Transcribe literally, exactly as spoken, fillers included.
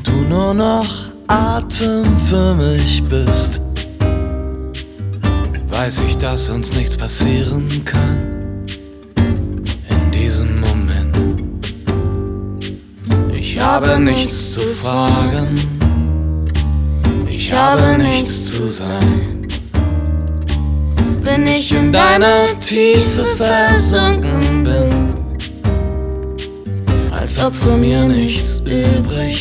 und du nur noch Atem für mich bist, weiß ich, dass uns nichts passieren kann in diesem Moment. Ich habe nichts zu fragen, ich habe nichts zu sein. Wenn ich in deiner Tiefe versunken bin, als ob von mir nichts übrig